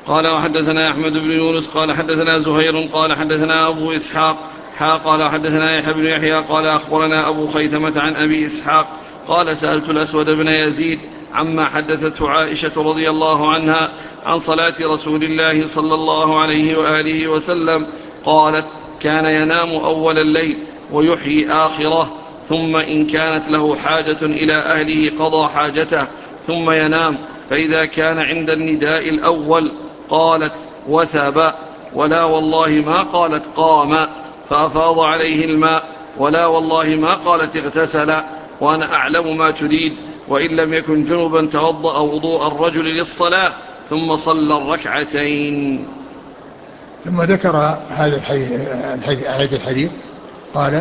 قال وحدثنا أحمد بن يونس قال حدثنا زهير قال حدثنا أبو إسحاق قال حدثنا يحيى بن يحيى قال أخبرنا أبو خيثمة عن أبي إسحاق قال سألت الأسود بن يزيد عما حدثته عائشة رضي الله عنها عن صلاة رسول الله صلى الله عليه وآله وسلم قالت كان ينام أول الليل ويحيي آخره ثم إن كانت له حاجة إلى أهله قضى حاجته ثم ينام فإذا كان عند النداء الأول قالت وثب ولا والله ما قالت قام فأفاض عليه الماء ولا والله ما قالت اغتسل وأنا أعلم ما تريد وإن لم يكن جنبا توضأ وضوء الرجل للصلاة ثم صلى الركعتين. ثم ذكر هذا الحديث قال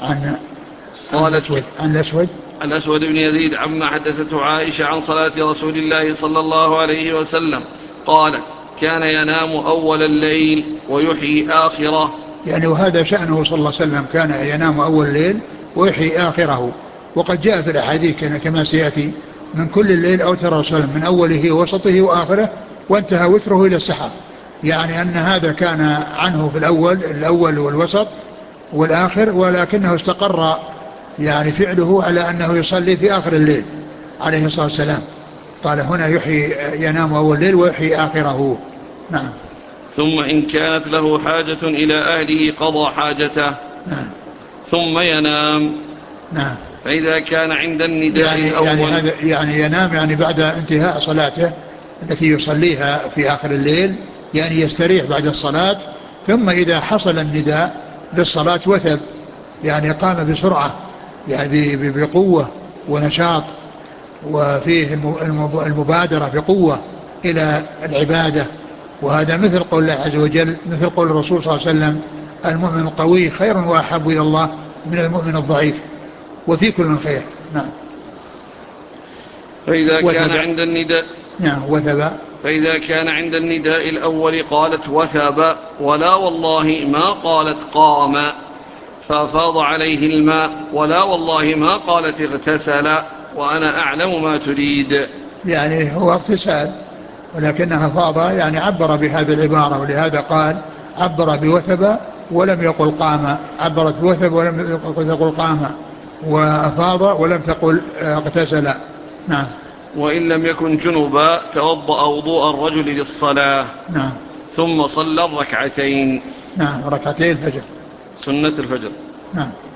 عن الأسود بن يزيد عما حدثته عائشة عن صلاة رسول الله صلى الله عليه وسلم قالت كان ينام أول الليل ويحيي آخره. يعني وهذا شأنه صلى الله عليه وسلم كان ينام أول الليل ويحيي آخره. وقد جاء في الأحاديث كما سيأتي من كل الليل أوتر رسول من أوله ووسطه وآخره وانتهى وتره إلى السحر. يعني أن هذا كان عنه في الأول والوسط والآخر ولكنه استقر يعني فعله على أنه يصلي في آخر الليل عليه الصلاة والسلام. قال هنا ينام أول الليل ويحيي آخره. نعم. ثم إن كانت له حاجة إلى أهله قضى حاجته. نعم. ثم ينام. نعم. فإذا كان عند النداء الأول يعني ينام يعني بعد انتهاء صلاته التي يصليها في آخر الليل يعني يستريح بعد الصلاة. ثم إذا حصل النداء للصلاة وثب يعني قام بسرعة يعني بقوة ونشاط وفيه المبادرة بقوة إلى العبادة. وهذا مثل قول الله عز وجل مثل قول الرسول صلى الله عليه وسلم المؤمن القوي خير وأحب إلى الله من المؤمن الضعيف وفي كل خير. نعم. فإذا كان عند النداء نعم وثب. فإذا كان عند النداء الأول قالت وثب ولا والله ما قالت قام فأفاض عليه الماء ولا والله ما قالت اغتسل وأنا أعلم ما تريد. يعني هو اغتسال ولكنها فاض يعني عبر بهذه العبارة ولهذا قال عبر بوثب ولم يقل قام. عبرت بوثب ولم تقل قام وأفاض ولم تقل اغتسل. نعم. وإن لم يكن جنبا توضأ وضوء الرجل للصلاة. نعم. ثم صلى الركعتين. نعم ركعتين الفجر سنة الفجر. نعم.